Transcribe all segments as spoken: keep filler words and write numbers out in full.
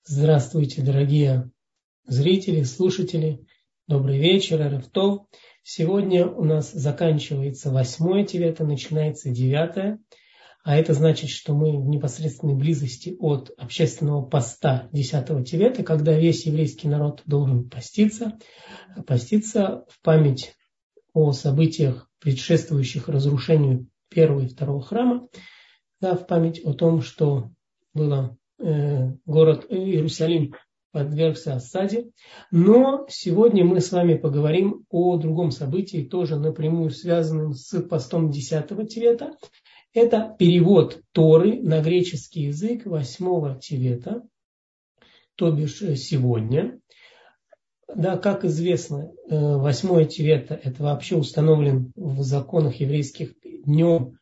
Здравствуйте, дорогие зрители, слушатели. Добрый вечер, эрев тов. Сегодня у нас заканчивается восьмое тевета, начинается девятое. А это значит, что мы в непосредственной близости от общественного поста десятого тевета, когда весь еврейский народ должен поститься. Поститься в память о событиях, предшествующих разрушению первого и второго храма. Да, в память о том, что было... город Иерусалим подвергся осаде. Но сегодня мы с вами поговорим о другом событии, тоже напрямую связанном с постом десятого тевета. Это перевод Торы на греческий язык восьмого тевета, то бишь сегодня. Да, как известно, восьмое тевета это вообще установлен в законах еврейских днем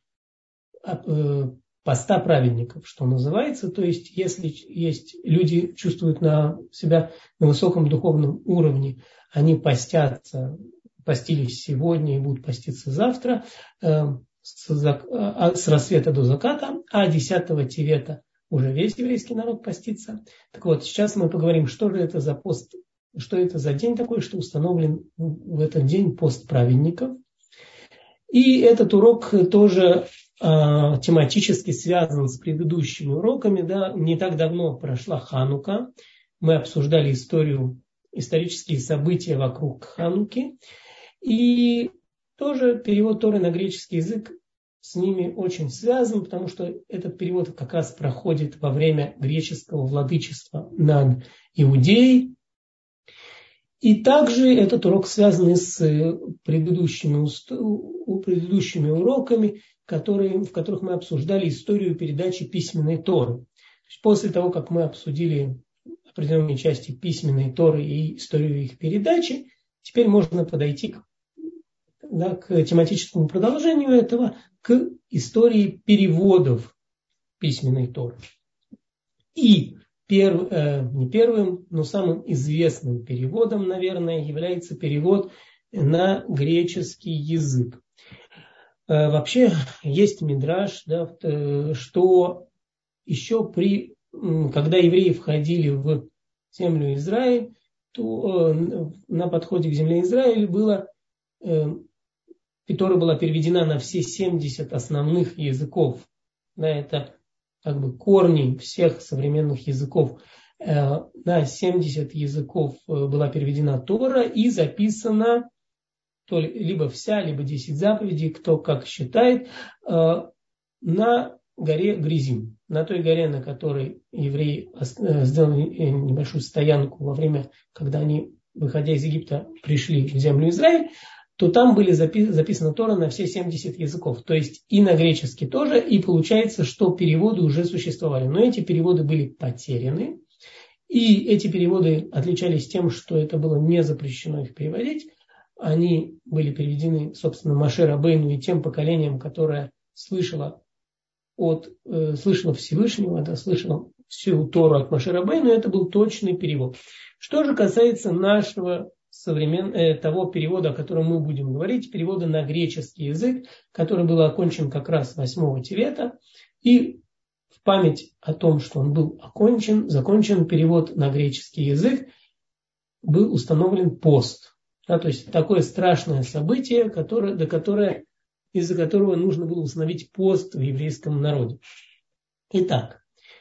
поста праведников, что называется. То есть, если есть люди чувствуют на себя на высоком духовном уровне, они постятся, постились сегодня и будут поститься завтра, э, с, с рассвета до заката, а десятого тевета уже весь еврейский народ постится. Так вот, сейчас мы поговорим, что же это за пост, что это за день такой, что установлен в этот день пост праведников. И этот урок тоже тематически связан с предыдущими уроками. Да. Не так давно прошла Ханука. Мы обсуждали историю, исторические события вокруг Хануки. И тоже перевод Торы на греческий язык с ними очень связан, потому что этот перевод как раз проходит во время греческого владычества над Иудеей. И также этот урок связан и с предыдущими, предыдущими уроками, которые, в которых мы обсуждали историю передачи письменной Торы. После того, как мы обсудили определенные части письменной Торы и историю их передачи, теперь можно подойти к, да, к тематическому продолжению этого, к истории переводов письменной Торы. И перв, э, не первым, но самым известным переводом, наверное, является перевод на греческий язык. Вообще есть мидраш, да, что еще при, когда евреи входили в землю Израиль, то на подходе к земле Израиля было, Тора была переведена на все семьдесят основных языков. Да, это как бы корни всех современных языков. На семьдесят языков была переведена Тора и записана то либо вся, либо десять заповедей, кто как считает, на горе Гризим, на той горе, на которой евреи сделали небольшую стоянку во время, когда они, выходя из Египта, пришли в землю Израиль, то там были записаны Тора на все семьдесят языков, то есть и на греческий тоже, и получается, что переводы уже существовали, но эти переводы были потеряны, и эти переводы отличались тем, что это было не запрещено их переводить. Они были переведены, собственно, Моше Рабейну и тем поколением, которое слышало, от, э, слышало Всевышнего, да, слышало всю Тору от Моше Рабейну, это был точный перевод. Что же касается нашего современного, э, того перевода, о котором мы будем говорить, перевода на греческий язык, который был окончен как раз восьмого тевета, и в память о том, что он был окончен, закончен перевод на греческий язык, был установлен пост. Да, то есть такое страшное событие, которое, до которое, из-за которого нужно было установить пост в еврейском народе. Итак,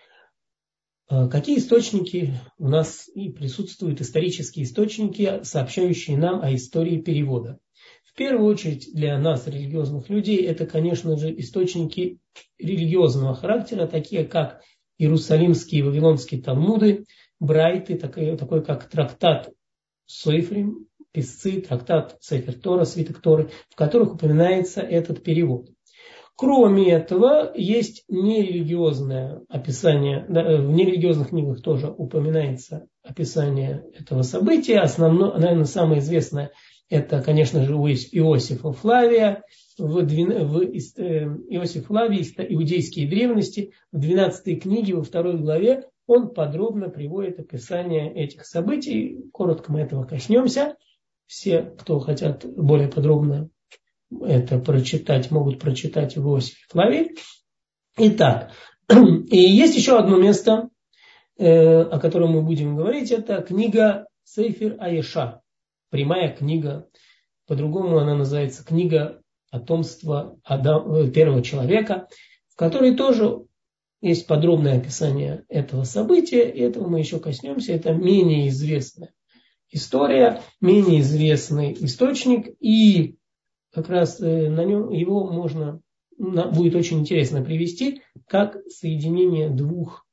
какие источники у нас и присутствуют, исторические источники, сообщающие нам о истории перевода? В первую очередь для нас, религиозных людей, это, конечно же, источники религиозного характера, такие как Иерусалимские и Вавилонские Талмуды, Брайты, такой, такой как трактат Сойфрим, писцы, трактат Сефер Тора, свиток Торы, в которых упоминается этот перевод. Кроме этого, есть нерелигиозное описание, да, в нерелигиозных книгах тоже упоминается описание этого события. Основное, наверное, самое известное, это, конечно же, у Иосифа Флавия, в, в Иосиф Флавий, иудейские древности, в двенадцатой книге, во второй главе, он подробно приводит описание этих событий. Коротко мы этого коснемся. Все, кто хотят более подробно это прочитать, могут прочитать в Иосифе Флавии. Итак, и есть еще одно место, о котором мы будем говорить, это книга Сейфер Аеша, прямая книга. По-другому она называется книга потомства Адам, первого человека, в которой тоже есть подробное описание этого события, и этого мы еще коснемся. Это менее известная история, менее известный источник, и как раз на нем его можно, будет очень интересно привести, как соединение двух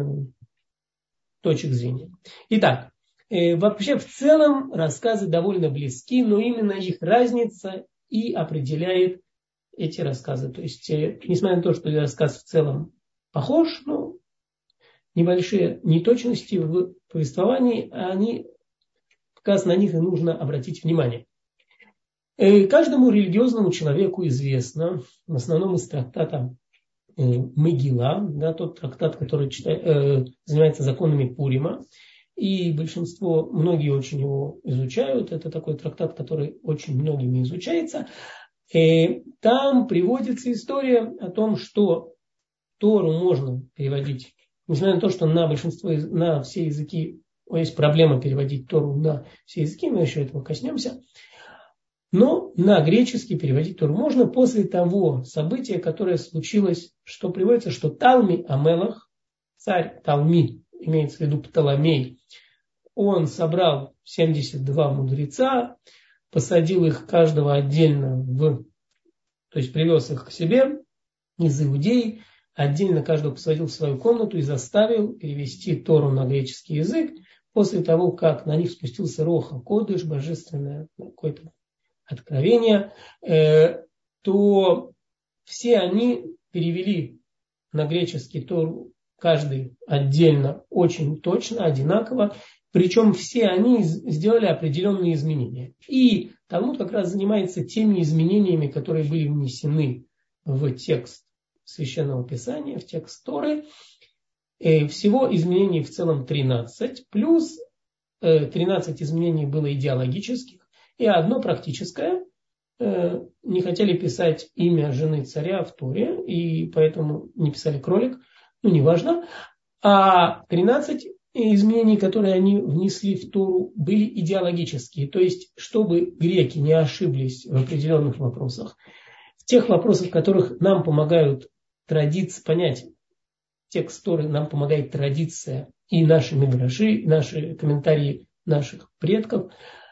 точек зрения. Итак, вообще в целом рассказы довольно близки, но именно их разница и определяет эти рассказы. То есть, несмотря на то, что рассказ в целом похож, но небольшие неточности в повествовании, они, как раз на них и нужно обратить внимание. Каждому религиозному человеку известно, в основном из трактата Мегила, да, тот трактат, который читает, э, занимается законами Пурима, и большинство, многие очень его изучают, это такой трактат, который очень многими изучается. И там приводится история о том, что Тору можно переводить, несмотря на то, что на большинство, на все языки есть проблема переводить Тору на все языки, мы еще этого коснемся. Но на греческий переводить Тору можно после того события, которое случилось, что приводится, что Талми Амелах, царь Талми, имеется в виду Птоломей, он собрал семьдесят два мудреца, посадил их каждого отдельно в, то есть привез их к себе из Иудеи, отдельно каждого посадил в свою комнату и заставил перевести Тору на греческий язык. После того, как на них спустился Руах ха-Кодеш, божественное какое-то откровение, э, то все они перевели на греческий Тору, каждый отдельно, очень точно, одинаково. Причем все они сделали определенные изменения. И Талмуд как раз занимается теми изменениями, которые были внесены в текст Священного Писания, в текст Торы. И всего изменений в целом тринадцать, плюс тринадцать изменений было идеологических, и одно практическое. Не хотели писать имя жены царя в Торе, и поэтому не писали кролик, ну неважно. А тринадцать изменений, которые они внесли в Тору, были идеологические. То есть, чтобы греки не ошиблись в определенных вопросах, в тех вопросах, в которых нам помогают традиции, понять текст Торы, нам помогает традиция и наши мидраши, и наши комментарии наших предков.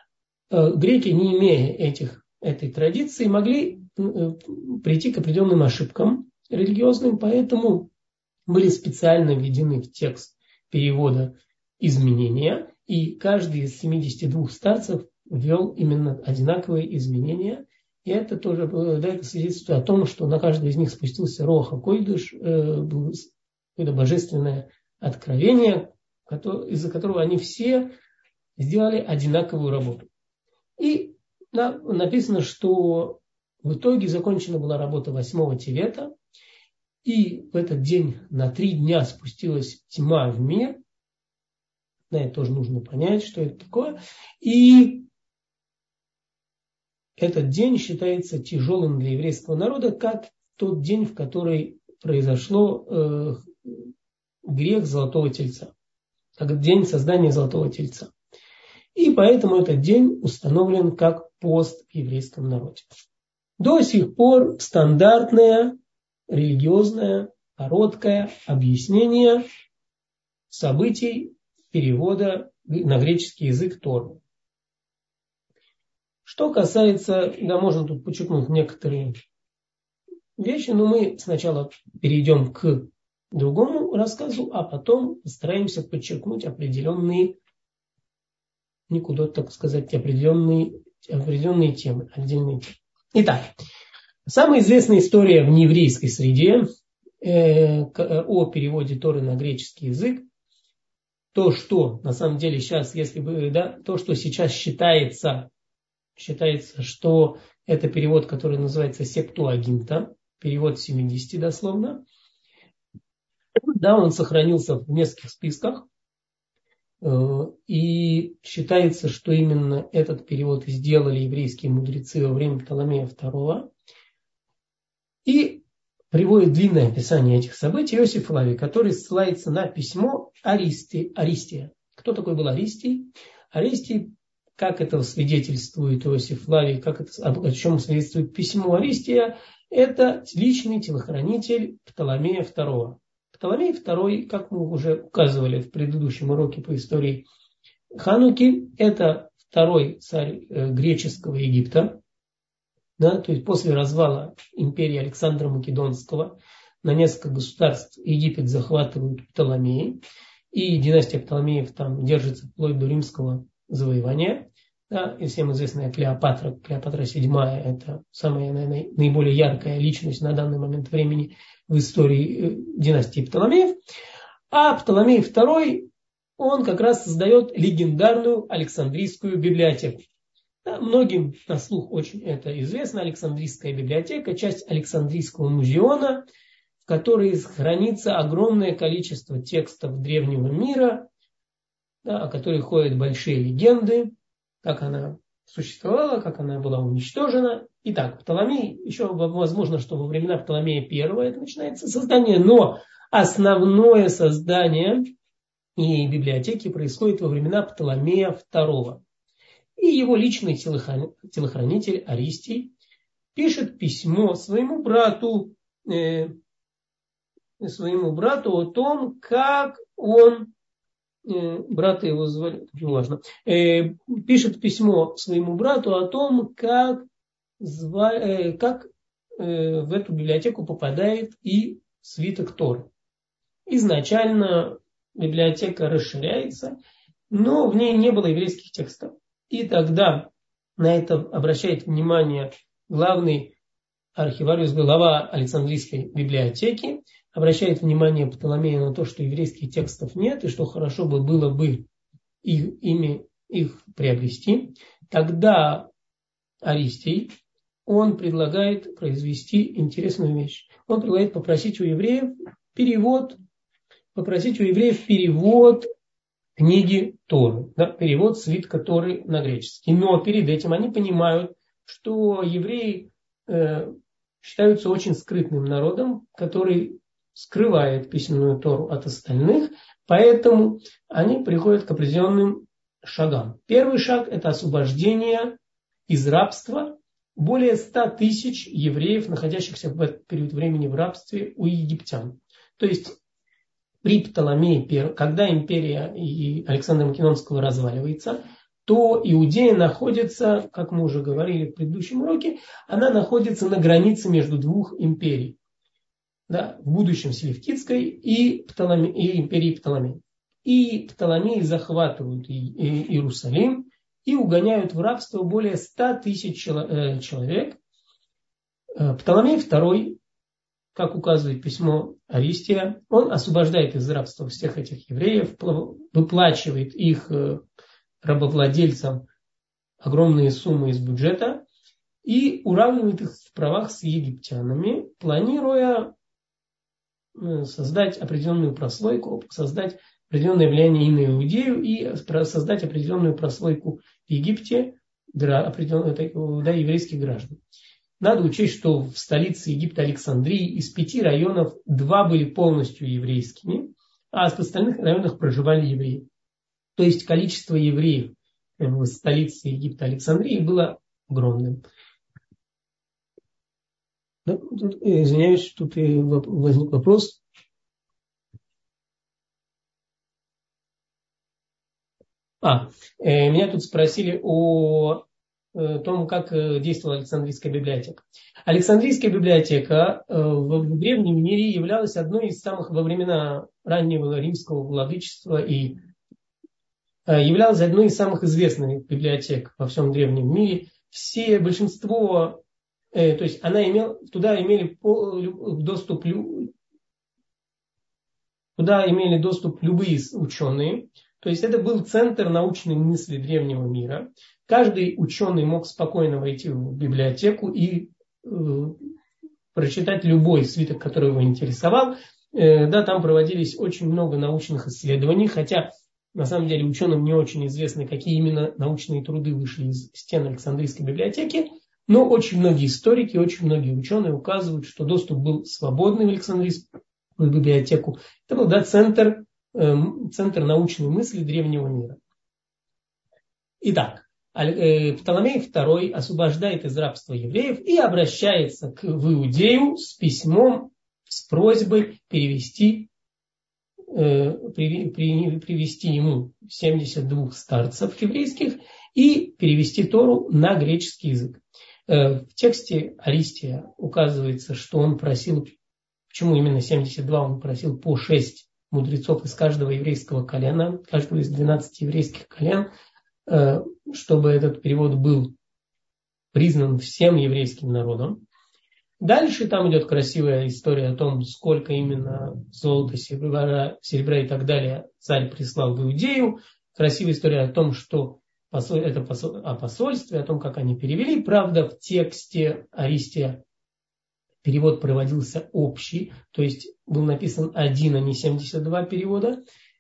Греки, не имея этих, этой традиции, могли прийти к определенным ошибкам религиозным, поэтому были специально введены в текст перевода изменения, и каждый из семидесяти двух старцев ввел именно одинаковые изменения. И это тоже дает свидетельство о том, что на каждого из них спустился Руах ха-Койдеш, было какое-то божественное откровение, из-за которого они все сделали одинаковую работу. И написано, что в итоге закончена была работа восьмого Тевета, и в этот день на три дня спустилась тьма в мир. На это тоже нужно понять, что это такое. И этот день считается тяжелым для еврейского народа, как тот день, в который произошло э, грех Золотого Тельца, как день создания Золотого Тельца. И поэтому этот день установлен как пост в еврейском народе. До сих пор стандартное религиозное короткое объяснение событий перевода на греческий язык Торы. Что касается, да, можно тут подчеркнуть некоторые вещи, но мы сначала перейдем к другому рассказу, а потом постараемся подчеркнуть определенные, никуда, так сказать, определенные, определенные темы, отдельные темы. Итак, самая известная история в нееврейской среде э, о переводе Торы на греческий язык, то, что на самом деле сейчас, если бы, да, то, что сейчас считается, считается, что это перевод, который называется Септуагинта, перевод семидесяти дословно, да, он сохранился в нескольких списках, и считается, что именно этот перевод сделали еврейские мудрецы во время Птоломея второго. И приводит длинное описание этих событий Иосиф Флавий, который ссылается на письмо Аристи, Аристия. Кто такой был Аристий? Аристий, как это свидетельствует Иосиф Флавий, как это, о чем свидетельствует письмо Аристия, это личный телохранитель Птоломея второго. Птоломей второй, как мы уже указывали в предыдущем уроке по истории Хануки, это второй царь греческого Египта. Да, то есть после развала империи Александра Македонского на несколько государств Египет захватывают Птоломеи, и династия Птоломеев там держится вплоть до римского завоевания. Да, и всем известная Клеопатра, Клеопатра седьмая, это самая, наверное, наиболее яркая личность на данный момент времени в истории династии Птоломеев. А Птоломей второй, он как раз создает легендарную Александрийскую библиотеку. Да, многим на слух очень это известно. Александрийская библиотека, часть Александрийского музеона, в которой хранится огромное количество текстов древнего мира, да, о которой ходят большие легенды, как она существовала, как она была уничтожена. Итак, Птоломей, еще возможно, что во времена Птоломея первого это начинается создание, но основное создание и библиотеки происходит во времена Птоломея второго. И его личный телохранитель Аристий пишет письмо своему брату, э, своему брату о том, как он, э, брата его звали, не важно, э, пишет письмо своему брату о том, как, зва, э, как э, в эту библиотеку попадает и свиток Торы. Изначально библиотека расширяется, но в ней не было еврейских текстов. И тогда на это обращает внимание главный архивариус, глава Александрийской библиотеки, обращает внимание Птоломея на то, что еврейских текстов нет, и что хорошо бы было бы их, ими их приобрести. Тогда Аристий, он предлагает произвести интересную вещь. Он предлагает попросить у евреев перевод, попросить у евреев перевод книги Торы, да, перевод свитка Торы на греческий. Но перед этим они понимают, что евреи э, считаются очень скрытным народом, который скрывает письменную Тору от остальных, поэтому они приходят к определенным шагам. Первый шаг – это освобождение из рабства более ста тысяч евреев, находящихся в этот период времени в рабстве у египтян. То есть при Птоломее, когда империя Александра Македонского разваливается, то Иудея находится, как мы уже говорили в предыдущем уроке, она находится на границе между двух империй. Да, в будущем Селевкидской и, Птоломе, и империи Птоломея. И Птоломеи захватывают Иерусалим и угоняют в рабство более ста тысяч человек. Птоломей второй, как указывает письмо Аристия, он освобождает из рабства всех этих евреев, выплачивает их рабовладельцам огромные суммы из бюджета и уравнивает их в правах с египтянами, планируя создать определенную прослойку, создать определенное влияние и на Иудею и создать определенную прослойку в Египте для еврейских граждан. Надо учесть, что в столице Египта Александрии из пяти районов два были полностью еврейскими, а в остальных районах проживали евреи. То есть количество евреев в столице Египта Александрии было огромным. Да, тут, извиняюсь, тут возник вопрос. А, э, меня тут спросили о э, том, как э, действовала Александрийская библиотека. Александрийская библиотека э, в, в древнем мире являлась одной из самых во времена раннего римского владычества и э, являлась одной из самых известных библиотек во всем древнем мире. Все, большинство То есть она имела, туда имели доступ, туда имели доступ любые ученые. То есть это был центр научной мысли древнего мира. Каждый ученый мог спокойно войти в библиотеку и э, прочитать любой свиток, который его интересовал. Э, да, там проводились очень много научных исследований, хотя на самом деле ученым не очень известно, какие именно научные труды вышли из стен Александрийской библиотеки. Но очень многие историки, очень многие ученые указывают, что доступ был свободный в Александрийскую библиотеку. Это был, да, центр, э, центр научной мысли древнего мира. Итак, Птоломей второй освобождает из рабства евреев и обращается к, в Иудею с письмом, с просьбой перевести, э, при, при, привести ему семьдесят два старцев еврейских и перевести Тору на греческий язык. Э, в тексте Аристия указывается, что он просил, почему именно семьдесят два, он просил по шесть мудрецов из каждого еврейского колена, каждого из двенадцати еврейских колен, чтобы этот перевод был признан всем еврейским народом. Дальше там идет красивая история о том, сколько именно золота, серебра, серебра и так далее царь прислал в Иудею. Красивая история о том, что посол, это посол, о посольстве, о том, как они перевели. Правда, в тексте Аристия перевод проводился общий, то есть был написан один, а не семьдесят два перевода.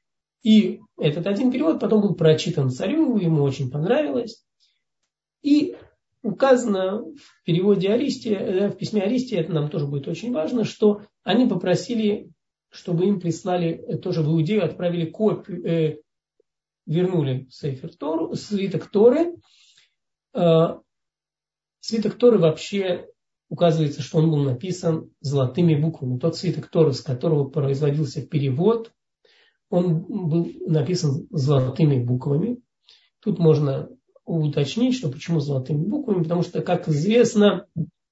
И этот один перевод потом был прочитан царю, ему очень понравилось. И указано в переводе Аристия, в письме Аристия, это нам тоже будет очень важно, что они попросили, чтобы им прислали, тоже в Иудею отправили копию, э, вернули Сейфер Тору, свиток Торы. Э, свиток Торы вообще указывается, что он был написан золотыми буквами. Тот свиток Торы, с которого производился перевод, он был написан золотыми буквами. Тут можно уточнить, что почему золотыми буквами, потому что, как известно,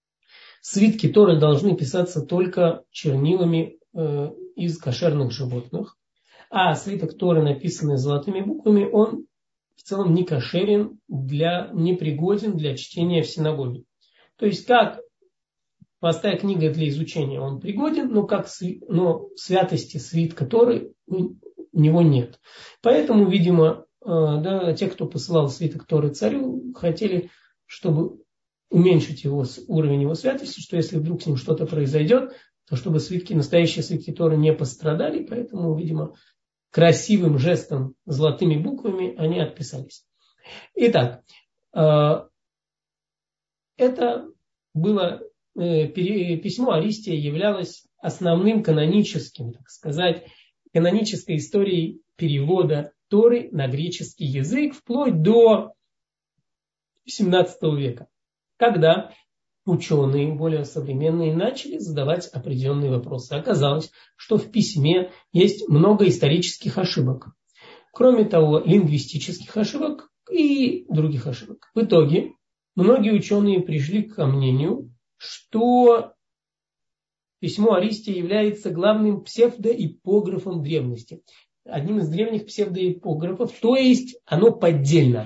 свитки Торы должны писаться только чернилами э, из кошерных животных, а свиток Торы, написанный золотыми буквами, он в целом не кошерен, для, не пригоден для чтения в синагоге. То есть, как простая книга для изучения, он пригоден, но, как, но святости свитка Торы у него нет. Поэтому, видимо, да, те, кто посылал свиток Торы царю, хотели, чтобы уменьшить его, уровень его святости, что если вдруг с ним что-то произойдет, то чтобы свитки, настоящие свитки Торы не пострадали. Поэтому, видимо, красивым жестом, золотыми буквами они отписались. Итак, это было письмо Аристия, являлось основным каноническим, так сказать, канонической историей перевода Торы на греческий язык вплоть до семнадцатого века, когда ученые, более современные, начали задавать определенные вопросы. Оказалось, что в письме есть много исторических ошибок. Кроме того, лингвистических ошибок и других ошибок. В итоге многие ученые пришли к мнению, что письмо Аристия является главным псевдоипографом древности. Одним из древних псевдоипографов, то есть оно поддельно.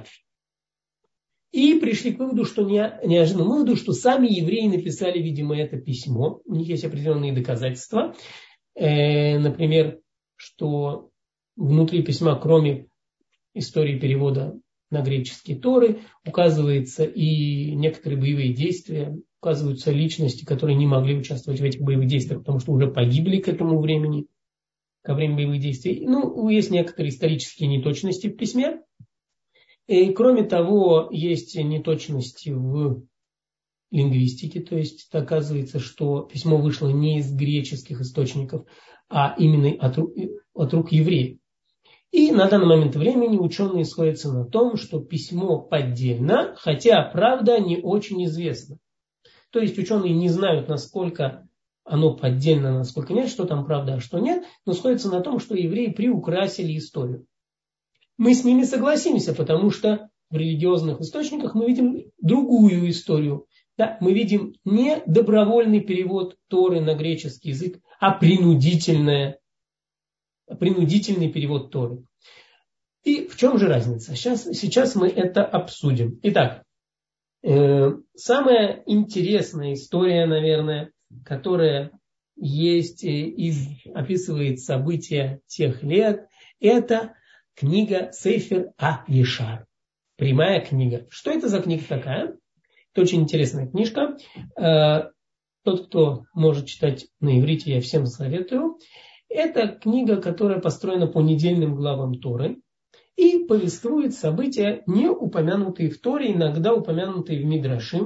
И пришли к выводу, что не, неожиданному выводу, что сами евреи написали, видимо, это письмо. У них есть определенные доказательства. Э, например, что внутри письма, кроме истории перевода на греческие Торы, указывается и некоторые боевые действия, указываются личности, которые не могли участвовать в этих боевых действиях, потому что уже погибли к этому времени, ко времени боевых действий. Ну, есть некоторые исторические неточности в письме. И, кроме того, есть неточности в лингвистике, то есть оказывается, что письмо вышло не из греческих источников, а именно от, от рук евреев. И на данный момент времени ученые сходятся на том, что письмо поддельно, хотя правда не очень известна. То есть ученые не знают, насколько оно поддельно, насколько нет, что там правда, а что нет, но сходятся на том, что евреи приукрасили историю. Мы с ними согласимся, потому что в религиозных источниках мы видим другую историю. Да, мы видим не добровольный перевод Торы на греческий язык, а принудительное, принудительный перевод Торы. И в чем же разница? Сейчас, сейчас мы это обсудим. Итак, э, самая интересная история, наверное, которая есть, из, описывает события тех лет, это книга Сейфер а-Ешар. Прямая книга. Что это за книга такая? Это очень интересная книжка. Тот, кто может читать на иврите, я всем советую. Это книга, которая построена по недельным главам Торы и повествует события, не упомянутые в Торе, иногда упомянутые в Мидрашим.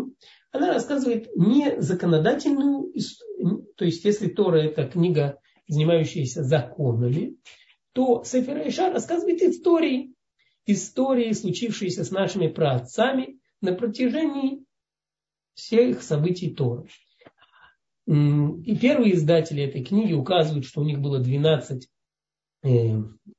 она рассказывает не законодательную, то есть если Тора это книга, занимающаяся законами, то Сефер Яшар рассказывает истории, истории, случившиеся с нашими праотцами на протяжении всех событий Торы. И первые издатели этой книги указывают, что у них было двенадцать э,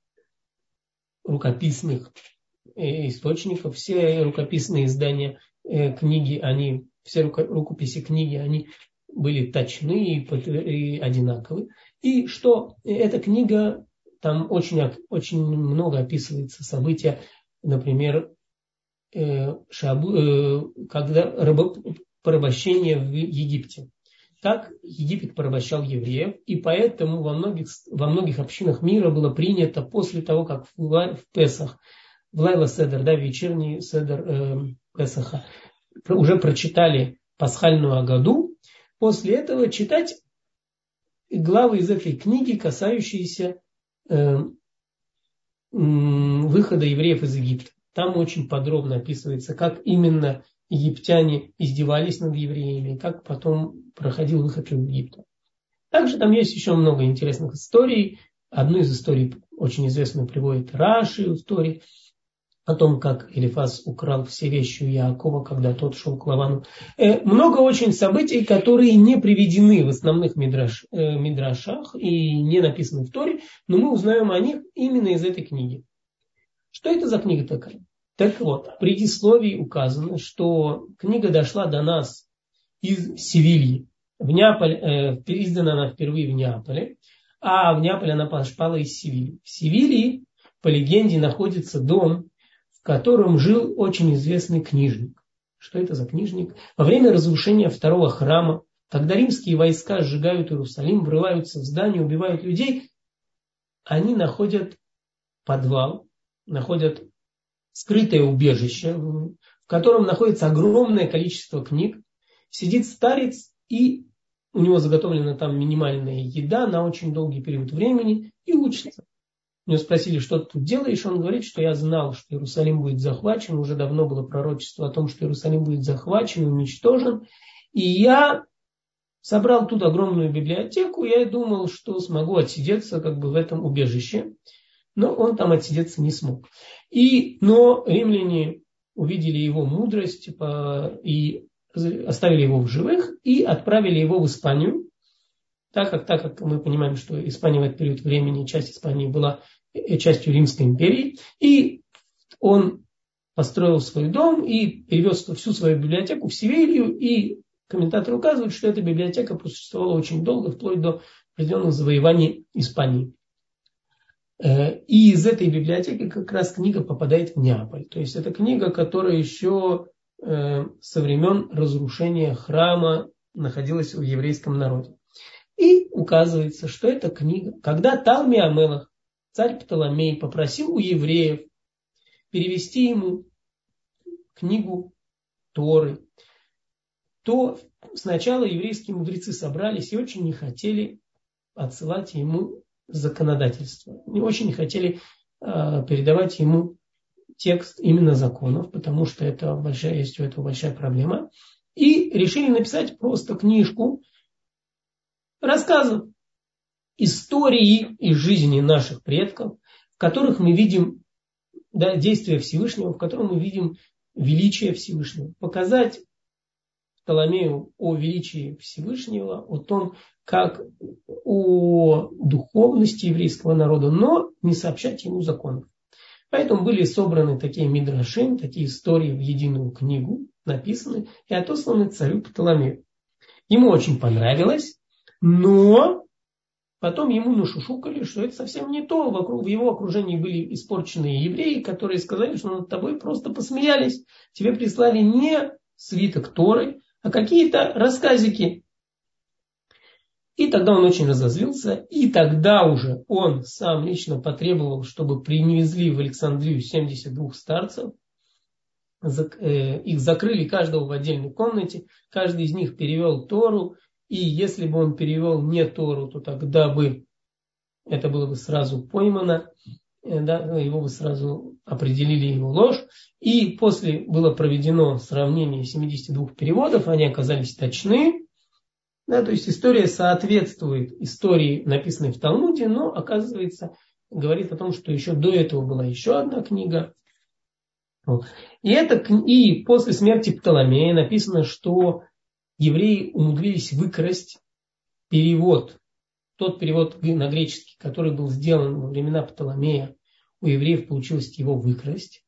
рукописных э, источников. Все рукописные издания э, книги, они, все руко, рукописи книги, они были точны и, и одинаковы. И что эта книга, там очень, очень много описывается события, например, э, шабу, э, когда рабо, порабощение в Египте. Так Египет порабощал евреев, и поэтому во многих, во многих общинах мира было принято после того, как в, в Песах, в Лайла Седер, да, вечерний Седер э, Песаха, уже прочитали пасхальную Агаду, после этого читать главы из этой книги, касающиеся э, выхода евреев из Египта. Там очень подробно описывается, как именно египтяне издевались над евреями, как потом проходил выход из Египта. Также там есть еще много интересных историй. Одну из историй очень известную приводит Раши в Торе, о том, как Элифаз украл все вещи у Яакова, когда тот шел к Лавану. Э, много очень событий, которые не приведены в основных мидраш, э, мидрашах и не написаны в Торе, но мы узнаем о них именно из этой книги. Что это за книга такая? Так вот, в предисловии указано, что книга дошла до нас из Севильи. В Неаполе, э, издана она впервые в Неаполе, а в Неаполе она попала из Севильи. В Севильи, по легенде, находится дом, в котором жил очень известный книжник. Что это за книжник? Во время разрушения второго храма, когда римские войска сжигают Иерусалим, врываются в здание, убивают людей, они находят подвал, находят скрытое убежище, в котором находится огромное количество книг. Сидит старец, и у него заготовлена там минимальная еда на очень долгий период времени, и учится. У него спросили, что ты тут делаешь, он говорит, что я знал, что Иерусалим будет захвачен, уже давно было пророчество о том, что Иерусалим будет захвачен, уничтожен, и я собрал тут огромную библиотеку, я и думал, что смогу отсидеться как бы в этом убежище, но он там отсидеться не смог. И, но римляне увидели его мудрость и оставили его в живых и отправили его в Испанию, так как, так как мы понимаем, что Испания в этот период времени, часть Испании была частью Римской империи, и он построил свой дом и перевез всю свою библиотеку в Севилью, и комментаторы указывают, что эта библиотека просуществовала очень долго, вплоть до определенных завоеваний Испании. И из этой библиотеки как раз книга попадает в Неаполь. То есть это книга, которая еще со времен разрушения храма находилась в еврейском народе. И указывается, что эта книга, когда Талми Амелах, царь Птоломей, попросил у евреев перевести ему книгу Торы, то сначала еврейские мудрецы собрались и очень не хотели отсылать ему законодательство. Не очень не хотели э, передавать ему текст именно законов, потому что это большая, есть у этого большая проблема. И решили написать просто книжку рассказов, истории из жизни наших предков, в которых мы видим, да, действия Всевышнего, в котором мы видим величие Всевышнего. Показать Птоломею о величии Всевышнего, о том, как о духовности еврейского народа, но не сообщать ему законов. Поэтому были собраны такие мидрашим, такие истории в единую книгу, написаны и отосланы царю Птоломею. Ему очень понравилось, но потом ему нашушукали, что это совсем не то. Вокруг, в его окружении были испорченные евреи, которые сказали, что над тобой просто посмеялись. Тебе прислали не свиток Торы, а какие-то рассказики. И тогда он очень разозлился, и тогда уже он сам лично потребовал, чтобы привезли в Александрию семьдесят двух старцев. Их закрыли каждого в отдельной комнате, каждый из них перевел Тору, и если бы он перевел не Тору, то тогда бы это было бы сразу поймано да, его бы сразу определили его ложь. И после было проведено сравнение семидесяти двух переводов, они оказались точны. Да, то есть история соответствует истории, написанной в Талмуде, но оказывается, говорит о том, что еще до этого была еще одна книга. И, это, и после смерти Птоломея написано, что евреи умудрились выкрасть перевод, тот перевод на греческий, который был сделан во времена Птоломея, у евреев получилось его выкрасть.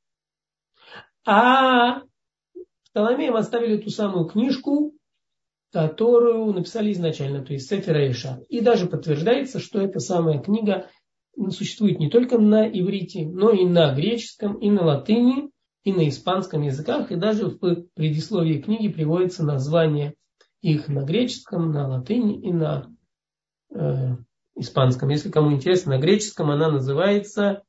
А Птоломеям оставили ту самую книжку, которую написали изначально, то есть Сефер ха-Ишар. И даже подтверждается, что эта самая книга существует не только на иврите, но и на греческом, и на латыни, и на испанском языках. И даже в предисловии книги приводится название их на греческом, на латыни и на э, испанском. Если кому интересно, на греческом она называется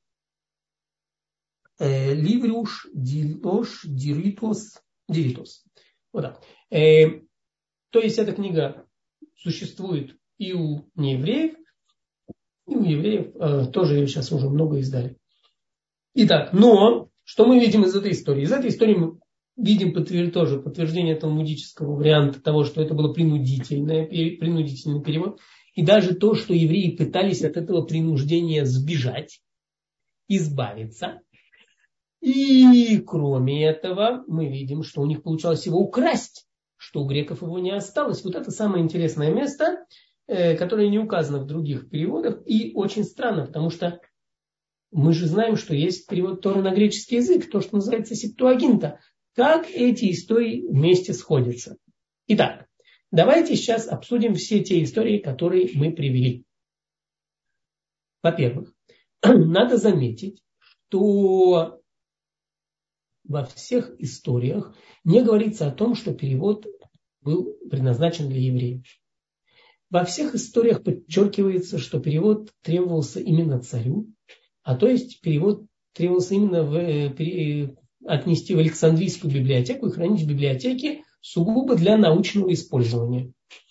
э, Ливриуш Дилош Диритос Диритос. Вот так. Э, то есть эта книга существует и у неевреев, и у евреев э, тоже ее сейчас уже много издали. Итак, но что мы видим из этой истории? Из этой истории мы видим подтвер... тоже подтверждение талмудического варианта того, что это было принудительное, принудительный перевод. И даже то, что евреи пытались от этого принуждения сбежать, избавиться. И кроме этого мы видим, что у них получалось его украсть, что у греков его не осталось. Вот это самое интересное место, которое не указано в других переводах. И очень странно, потому что мы же знаем, что есть перевод Торы на греческий язык, то, что называется Септуагинта. Как эти истории вместе сходятся? Итак, давайте сейчас обсудим все те истории, которые мы привели. Во-первых, надо заметить, что во всех историях не говорится о том, что перевод был предназначен для евреев. Во всех историях подчеркивается, что перевод требовался именно царю, а то есть перевод требовался именно в, э, отнести в Александрийскую библиотеку и хранить в библиотеке сугубо для научного использования.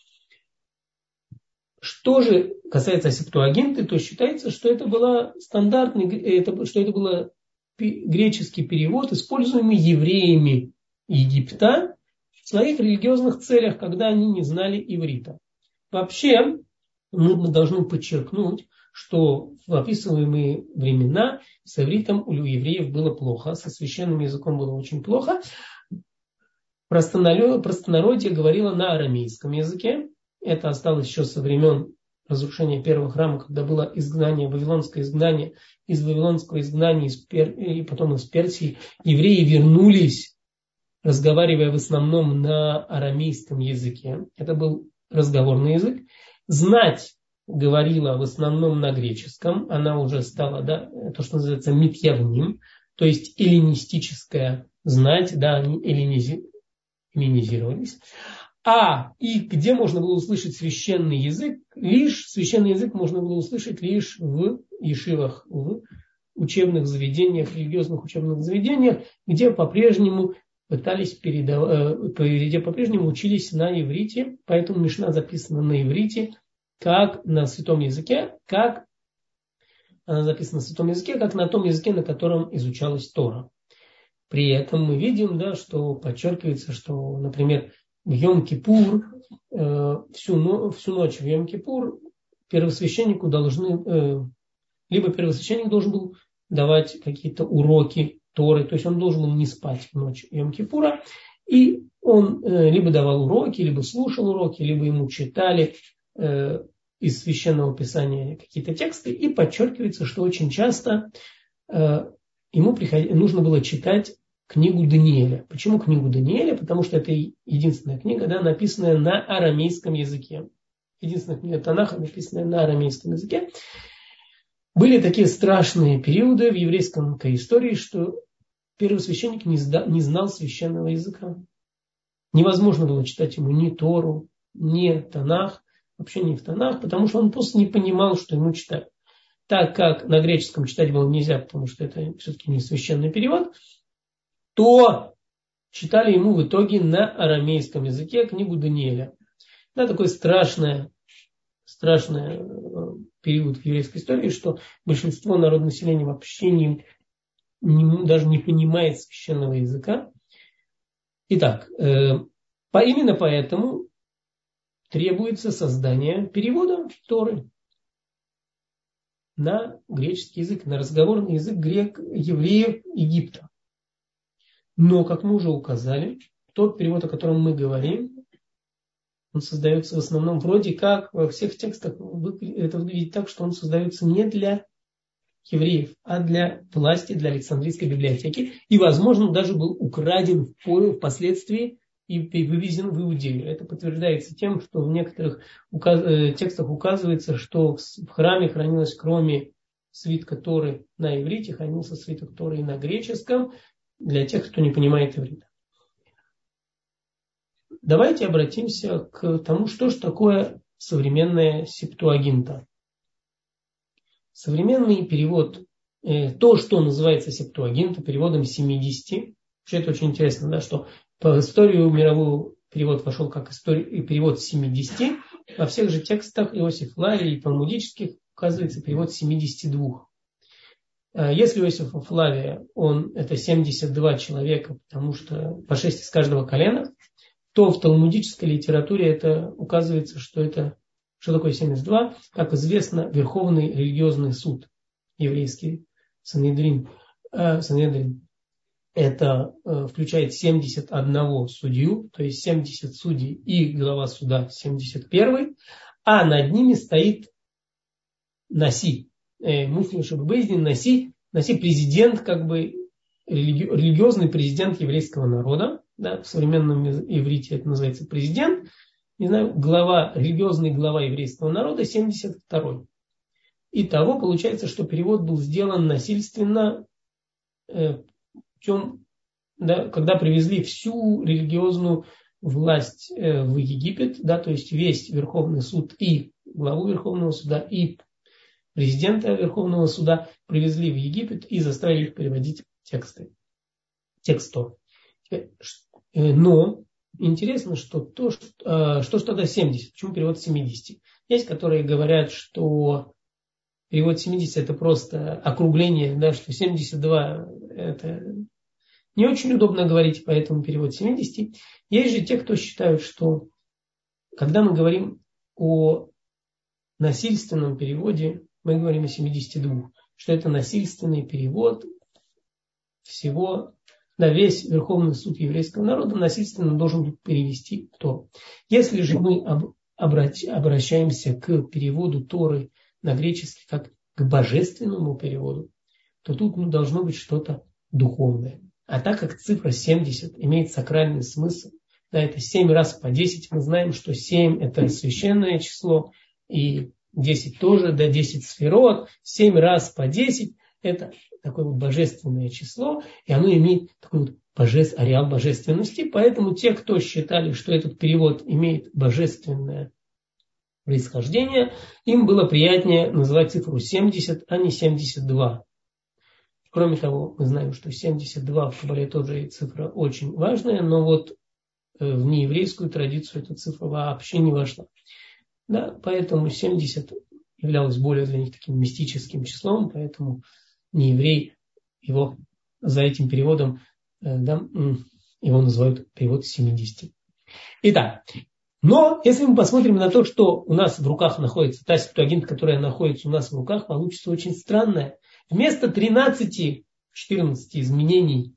Что же касается Септуагинты, то считается, что это была стандартный, это, что это был греческий перевод, используемый евреями Египта в своих религиозных целях, когда они не знали иврита. Вообще, мы должны подчеркнуть, что в описываемые времена с ивритом у евреев было плохо, со священным языком было очень плохо. Простонародье говорило на арамейском языке. Это осталось еще со времен разрушения первого храма, когда было изгнание, вавилонское изгнание. Из вавилонского изгнания из Пер... и потом из Персии евреи вернулись, разговаривая в основном на арамейском языке. Это был разговорный язык. Знать говорила в основном на греческом. Она уже стала, да, то, что называется митьявним, то есть эллинистическая знать, да, они эллинизи... эллинизировались. А и где можно было услышать священный язык, лишь священный язык можно было услышать лишь в ешивах, в учебных заведениях, религиозных учебных заведениях, где по-прежнему пытались передавать, где по-прежнему учились на иврите, поэтому Мишна записана на иврите, как на святом языке, как она записана на святом языке, как на том языке, на котором изучалась Тора. При этом мы видим, да, что подчеркивается, что, например, в Йом-Кипур, э, всю, всю ночь в Йом-Кипур первосвященнику должны, э, либо первосвященник должен был давать какие-то уроки Торы, то есть он должен был не спать в ночь Йом-Кипура, и он э, либо давал уроки, либо слушал уроки, либо ему читали э, из священного писания какие-то тексты, и подчеркивается, что очень часто э, ему приход... нужно было читать книгу Даниэля. Почему книгу Даниэля? Потому что это единственная книга, да, написанная на арамейском языке. Единственная книга Танаха, написанная на арамейском языке. Были такие страшные периоды в еврейской истории, что первосвященник не, сда... не знал священного языка. Невозможно было читать ему ни Тору, ни Танах, вообще не в Танах, потому что он просто не понимал, что ему читать. Так как на греческом читать было нельзя, потому что это все-таки не священный перевод, то читали ему в итоге на арамейском языке книгу Даниэля. Да, такое страшное страшный период в еврейской истории, что большинство народного населения вообще не, не, даже не понимает священного языка. Итак, э, по, именно поэтому требуется создание перевода Торы на греческий язык, на разговорный язык грек, евреев Египта. Но, как мы уже указали, тот перевод, о котором мы говорим, он создается в основном вроде как во всех текстах, это выглядит так, что он создается не для евреев, а для власти, для Александрийской библиотеки. И, возможно, даже был украден впоследствии и вывезен в Иудею. Это подтверждается тем, что в некоторых указ... текстах указывается, что в храме хранилось, кроме свитка Торы на иврите, хранился свиток Торы и на греческом, для тех, кто не понимает иврита. Давайте обратимся к тому, что же такое современная септуагинта. Современный перевод, то, что называется септуагинта, переводом семидесяти. Вообще это очень интересно, да, что по историю мировую перевод вошел как историю, перевод семидесяти. Во всех же текстах Иосиф Флавий и талмудических указывается перевод семидесяти двух. Если у Иосифа Флавия он это семьдесят два человека, потому что по шесть из каждого колена, то в талмудической литературе это указывается, что это что такое семьдесят два? Как известно, Верховный религиозный суд еврейский, Санедрин, э, Санедрин это э, включает семьдесят один судью, то есть семьдесят судей и глава суда семьдесят один, а над ними стоит Наси, э, Муфти Шаббейздин, Наси, Наси президент, как бы религи, религиозный президент еврейского народа, да, в современном иврите это называется президент. Не знаю, глава, религиозный глава еврейского народа семьдесят второй. Итого получается, что перевод был сделан насильственно, э, чем, да, когда привезли всю религиозную власть э, в Египет, да, то есть весь Верховный суд и главу Верховного суда, и президента Верховного суда привезли в Египет и заставили их переводить тексты. Текстов. Но интересно, что то, что, что ж тогда семьдесят, почему перевод семидесяти? Есть, которые говорят, что перевод семидесяти это просто округление, да, что семьдесят два это не очень удобно говорить, поэтому перевод семидесяти. Есть же те, кто считают, что когда мы говорим о насильственном переводе, мы говорим о семидесяти двух, что это насильственный перевод всего. Да, весь Верховный суд еврейского народа насильственно должен перевести Тору. Если же мы обращаемся к переводу Торы на греческий как к божественному переводу, то тут ну, должно быть что-то духовное. А так как цифра семьдесят имеет сакральный смысл, да, это семь раз по десять, мы знаем, что семь это священное число, и десять тоже, да, десять сферот, семь раз по десять это такое вот божественное число, и оно имеет такой вот божеств, ареал божественности. Поэтому те, кто считали, что этот перевод имеет божественное происхождение, им было приятнее называть цифру семьдесят, а не семьдесят два. Кроме того, мы знаем, что семьдесят два в Кабале тоже цифра очень важная, но вот в нееврейскую традицию эта цифра вообще не вошла. Да, поэтому семьдесят являлось более для них таким мистическим числом, поэтому нееврей его за этим переводом, да, его называют перевод семидесяти. Итак, но если мы посмотрим на то, что у нас в руках находится, та септуагинта, которая находится у нас в руках, получится очень странное. Вместо тринадцати-четырнадцати изменений,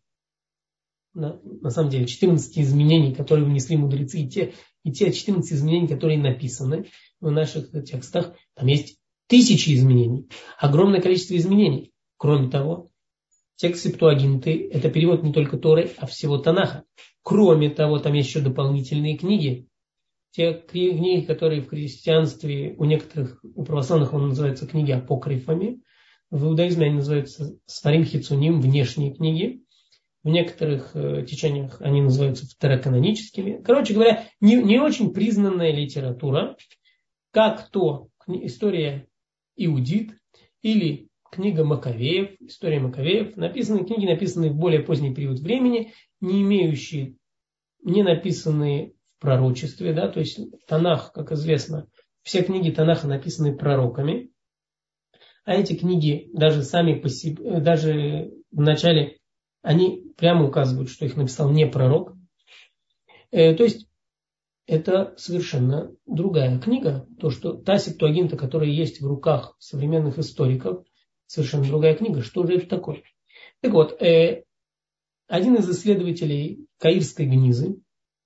на, на самом деле четырнадцати изменений, которые внесли мудрецы, и те, и те четырнадцать изменений, которые написаны в наших текстах, там есть тысячи изменений, огромное количество изменений. Кроме того, текст септуагинты – это перевод не только Торы, а всего Танаха. Кроме того, там есть еще дополнительные книги. Те книги, которые в христианстве у некоторых, у православных он называется книги апокрифами. В иудаизме они называются сфарим хицуним, внешние книги. В некоторых э, течениях они называются второканоническими. Короче говоря, не, не очень признанная литература, как то история Иудит или книга Маковеев, история Маковеев, написанные книги, написанные в более поздний период времени, не имеющие, не написанные в пророчестве, да, то есть Танах, как известно, все книги Танаха написаны пророками, а эти книги даже сами по себе, даже в начале, они прямо указывают, что их написал не пророк. Э, то есть это совершенно другая книга. То, что та Септуагинта, которая есть в руках современных историков, совершенно другая книга. Что же это такое? Так вот, э, один из исследователей Каирской Гнизы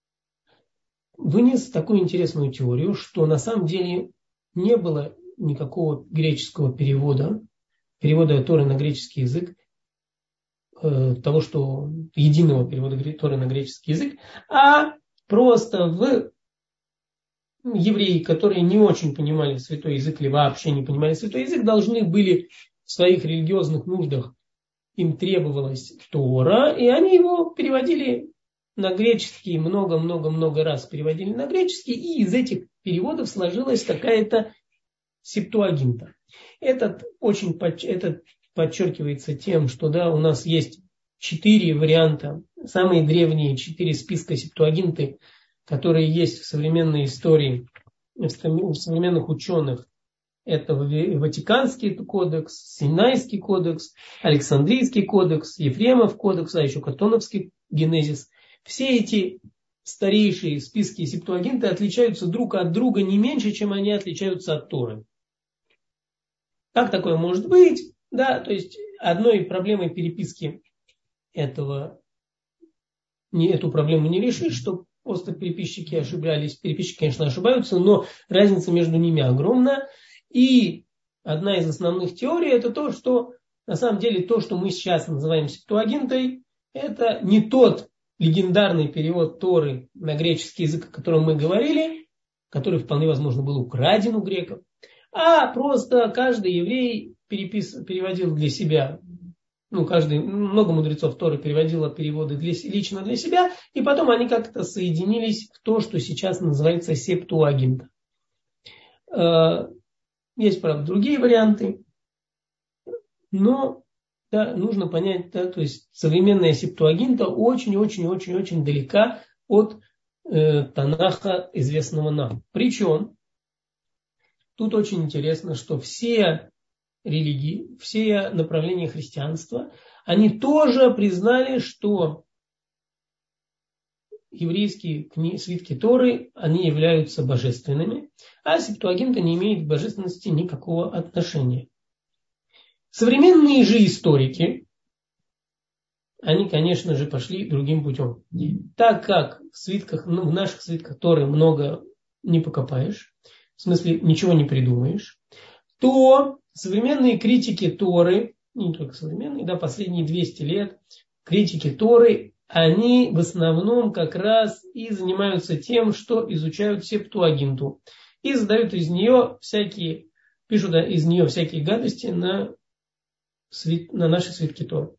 вынес такую интересную теорию, что на самом деле не было никакого греческого перевода, перевода Торы на греческий язык, э, того, что единого перевода Торы на греческий язык, а просто в евреи, которые не очень понимали святой язык или вообще не понимали святой язык, должны были в своих религиозных нуждах, им требовалась Тора, и они его переводили на греческий, много-много-много раз переводили на греческий, и из этих переводов сложилась какая-то Септуагинта. Этот очень этот подчеркивается тем, что да, у нас есть четыре варианта, самые древние четыре списка Септуагинты, которые есть в современной истории, в современных ученых. Это Ватиканский кодекс, Синайский кодекс, Александрийский кодекс, Ефремов кодекс, а еще Катоновский генезис. Все эти старейшие списки Септуагинты отличаются друг от друга не меньше, чем они отличаются от Торы. Как такое может быть? Да, то есть одной проблемой переписки этого, не, эту проблему не решить, что просто переписчики ошибались. Переписчики, конечно, ошибаются, но разница между ними огромна. И одна из основных теорий это то, что на самом деле то, что мы сейчас называем Септуагинтой, это не тот легендарный перевод Торы на греческий язык, о котором мы говорили, который вполне возможно был украден у греков, а просто каждый еврей перепис, переводил для себя, ну, каждый, много мудрецов Торы переводило переводы для, лично для себя, и потом они как-то соединились в то, что сейчас называется Септуагинта. Есть, правда, другие варианты, но да, нужно понять, да, то есть современная Септуагинта очень-очень-очень-очень далека от э, Танаха, известного нам. Причем тут очень интересно, что все религии, все направления христианства, они тоже признали, что еврейские книги, свитки Торы, они являются божественными, а Септуагинта не имеет к божественности никакого отношения. Современные же историки, они, конечно же, пошли другим путем. Так как в свитках, ну, в наших свитках Торы много не покопаешь, в смысле ничего не придумаешь, то современные критики Торы, не только современные, да, последние двести лет, критики Торы, они в основном как раз и занимаются тем, что изучают Септуагинту и задают из нее всякие, пишут из нее всякие гадости на, на наши свитки Торы.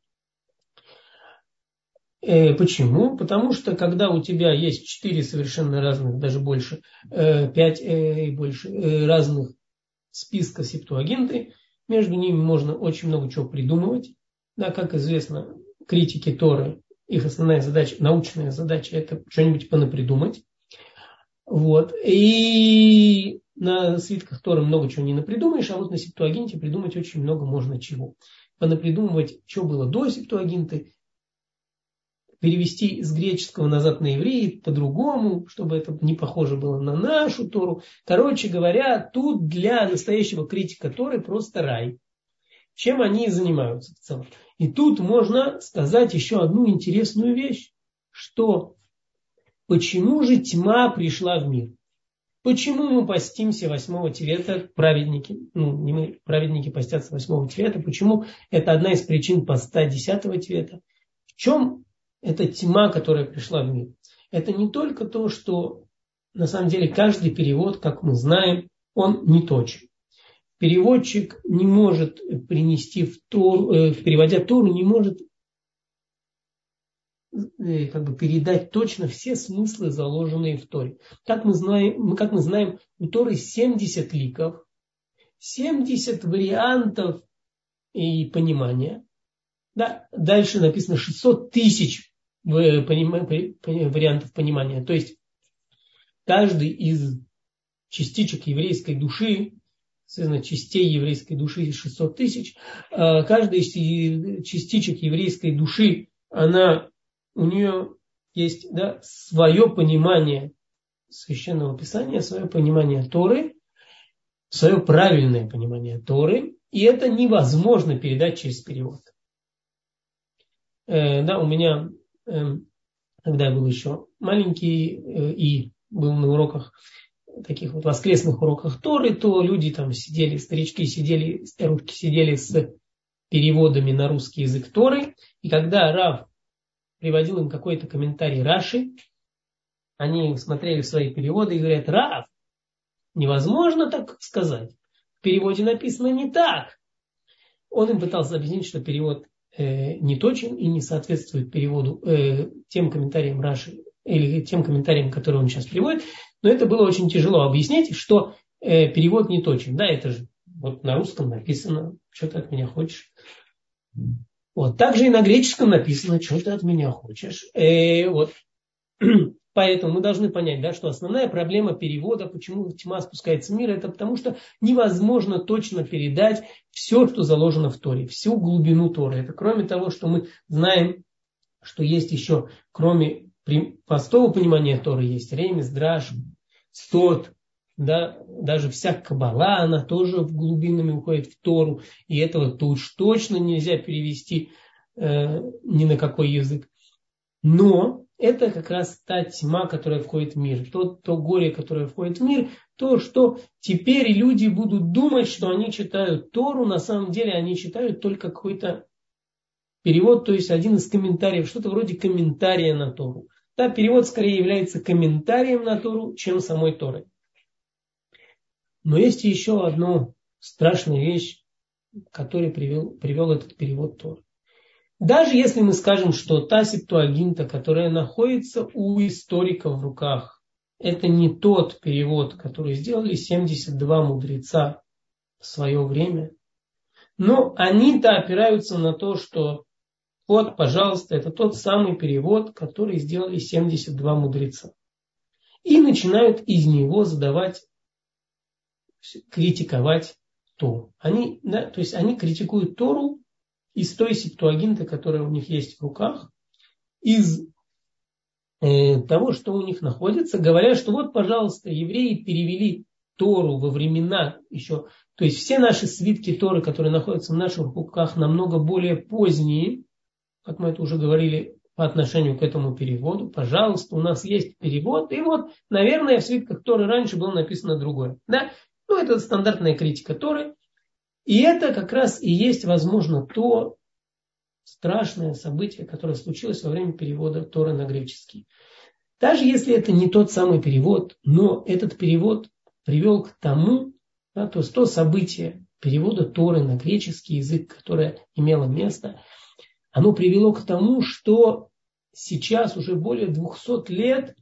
Э, почему? Потому что когда у тебя есть четыре совершенно разных, даже больше, э, пять э, и больше э, разных списка Септуагинты, между ними можно очень много чего придумывать. Да, как известно, критики Торы, их основная задача, научная задача, это что-нибудь понапридумать. Вот. И на свитках Торы много чего не напридумаешь, а вот на Септуагинте придумать очень много можно чего. Понапридумывать, что было до Септуагинты, перевести из греческого назад на еврей по-другому, чтобы это не похоже было на нашу Тору. Короче говоря, тут для настоящего критика Торы просто рай. Чем они и занимаются в целом. И тут можно сказать еще одну интересную вещь, что почему же тьма пришла в мир? Почему мы постимся восьмого Тевета, праведники, ну не мы, праведники постятся восьмого Тевета, почему это одна из причин поста десятого Тевета? В чем эта тьма, которая пришла в мир? Это не только то, что на самом деле каждый перевод, как мы знаем, он не точен. Переводчик не может принести в Тору, э, переводя Тору, не может э, как бы передать точно все смыслы, заложенные в Торе. Как мы знаем, как мы знаем, у Торы семьдесят ликов, семьдесят вариантов и понимания. Да, дальше написано шестьсот тысяч вариантов понимания. То есть каждый из частичек еврейской души, соответственно, частей еврейской души шестьсот тысяч. Каждая из частичек еврейской души, она, у нее есть, да, свое понимание Священного Писания, свое понимание Торы, свое правильное понимание Торы, и это невозможно передать через перевод. Э, да, у меня, э, когда я был еще маленький э, и был на уроках, таких вот воскресных уроках Торы, то люди там сидели, старички сидели, старушки сидели с переводами на русский язык Торы, и когда Рав приводил им какой-то комментарий Раши, они смотрели в свои переводы и говорят: Рав, невозможно так сказать. В переводе написано не так. Он им пытался объяснить, что перевод э, не точен и не соответствует переводу э, тем комментариям Раши или тем комментариям, которые он сейчас приводит. Но это было очень тяжело объяснять, что э, перевод не точен. Да, это же вот на русском написано, что ты от меня хочешь. Вот. Также и на греческом написано, что ты от меня хочешь. Э, вот. Поэтому мы должны понять, да, что основная проблема перевода, почему тьма спускается в мир, это потому что невозможно точно передать все, что заложено в Торе, всю глубину Торы. Это кроме того, что мы знаем, что есть еще, кроме простого понимания Торы, есть ремес, драш, стот, да, даже вся каббала, она тоже в глубинами уходит в Тору, и этого то уж точно нельзя перевести э, ни на какой язык. Но это как раз та тьма, которая входит в мир. То, то горе, которое входит в мир, то, что теперь люди будут думать, что они читают Тору, на самом деле они читают только какой-то перевод, то есть один из комментариев, что-то вроде комментария на Тору. Да, перевод скорее является комментарием на Тору, чем самой Торой. Но есть еще одна страшная вещь, которую привел, привел этот перевод Торы. Даже если мы скажем, что та септуагинта, которая находится у историков в руках, это не тот перевод, который сделали семьдесят два мудреца в свое время, но они-то опираются на то, что вот, пожалуйста, это тот самый перевод, который сделали семьдесят два мудреца. И начинают из него задавать, критиковать Тору. Они, да, то есть они критикуют Тору из той септуагинты, которая у них есть в руках, из э, того, что у них находится, говоря, что вот, пожалуйста, евреи перевели Тору во времена еще, то есть все наши свитки Торы, которые находятся в наших руках, намного более поздние, как мы это уже говорили по отношению к этому переводу. Пожалуйста, у нас есть перевод, и вот, наверное, в свитках Торы раньше было написано другое. Да? Ну, это стандартная критика Торы. И это как раз и есть, возможно, то страшное событие, которое случилось во время перевода Торы на греческий. Даже если это не тот самый перевод, но этот перевод привел к тому, да, то есть то событие перевода Торы на греческий язык, которое имело место, оно привело к тому, что сейчас уже более двухсот лет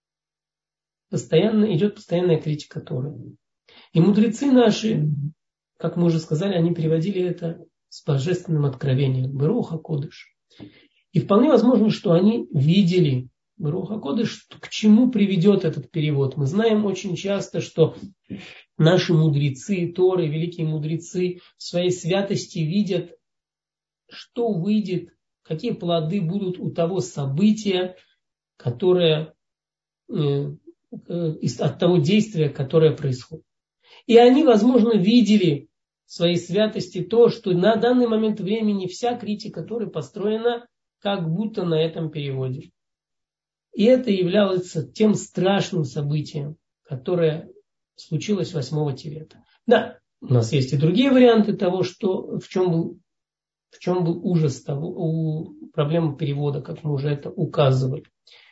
постоянно идет постоянная критика Торы. И мудрецы наши, как мы уже сказали, они переводили это с божественным откровением. Берух ха-кодеш. И вполне возможно, что они видели Берух ха-кодеш, к чему приведет этот перевод. Мы знаем очень часто, что наши мудрецы Торы, великие мудрецы в своей святости видят, что выйдет, какие плоды будут у того события, которое, э, э, от того действия, которое происходит. И они, возможно, видели в своей святости то, что на данный момент времени вся критика Торы построена как будто на этом переводе. И это является тем страшным событием, которое случилось восьмого Тевета. Да, у нас есть и другие варианты того, что, в чем был, в чем был ужас того, у проблемы перевода, как мы уже это указывали.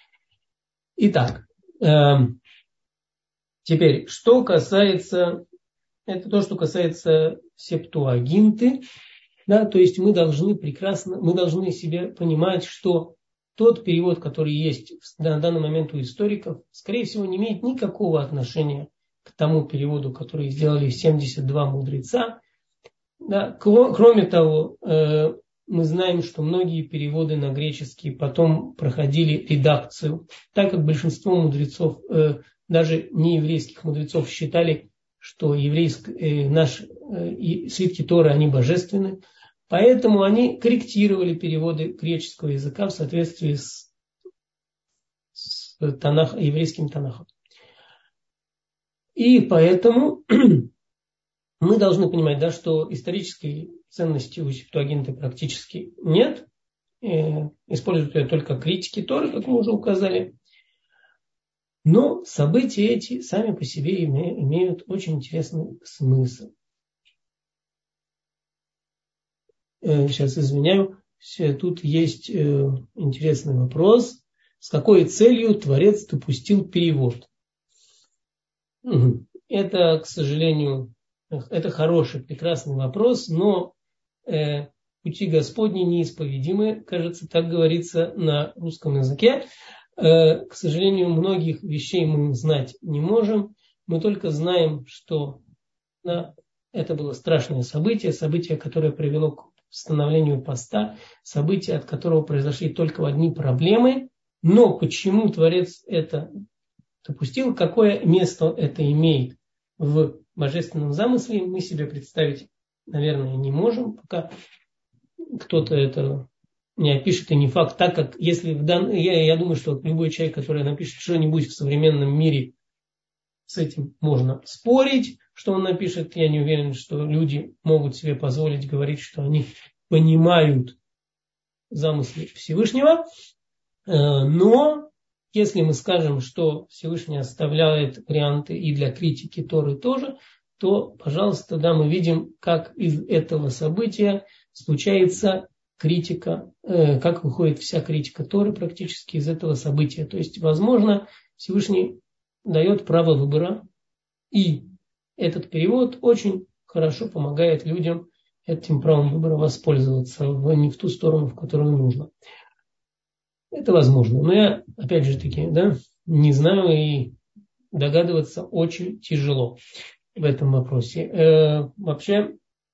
Итак, э, теперь, что касается, это то, что касается септуагинты, да, то есть мы должны прекрасно, мы должны себе понимать, что тот перевод, который есть на данный момент у историков, скорее всего, не имеет никакого отношения к тому переводу, который сделали семьдесят два мудреца. Да, кроме того, э, мы знаем, что многие переводы на греческий потом проходили редакцию, так как большинство мудрецов, э, даже нееврейских мудрецов считали, что еврейск, э, наш, э, свитки Торы, они божественны. Поэтому они корректировали переводы греческого языка в соответствии с, с танах, еврейским танахом. И поэтому мы должны понимать, да, что исторической ценности у Септуагинты практически нет. Э, используют ее только критики Торы, как мы уже указали. Но события эти сами по себе имеют очень интересный смысл. Сейчас извиняю, тут есть интересный вопрос. С какой целью Творец допустил перевод? Это, к сожалению, это хороший, прекрасный вопрос, но пути Господни неисповедимы, кажется, так говорится на русском языке. К сожалению, многих вещей мы знать не можем. Мы только знаем, что да, это было страшное событие, событие, которое привело к установлению поста, событие, от которого произошли только одни проблемы. Но почему Творец это допустил, какое место это имеет в божественном замысле, мы себе представить, наверное, не можем, пока кто-то это не опишет, и не факт, так как если в дан... я, я думаю, что любой человек, который напишет что-нибудь в современном мире, с этим можно спорить, что он напишет. Я не уверен, что люди могут себе позволить говорить, что они понимают замыслы Всевышнего. Но если мы скажем, что Всевышний оставляет варианты и для критики Торы тоже, то, пожалуйста, да, мы видим, как из этого события случается критика, э, как выходит вся критика Торы практически из этого события. То есть, возможно, Всевышний дает право выбора, и этот перевод очень хорошо помогает людям этим правом выбора воспользоваться в, не в ту сторону, в которую нужно. Это возможно, но я, опять же таки, да, не знаю, и догадываться очень тяжело в этом вопросе. Э, вообще,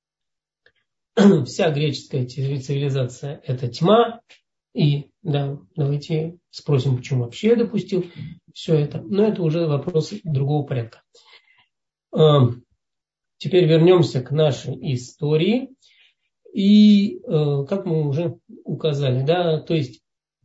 вся греческая цивилизация – это тьма. И да, давайте спросим, почему вообще я допустил все это. Но это уже вопрос другого порядка. Э, теперь вернемся к нашей истории. И э, как мы уже указали, да, то есть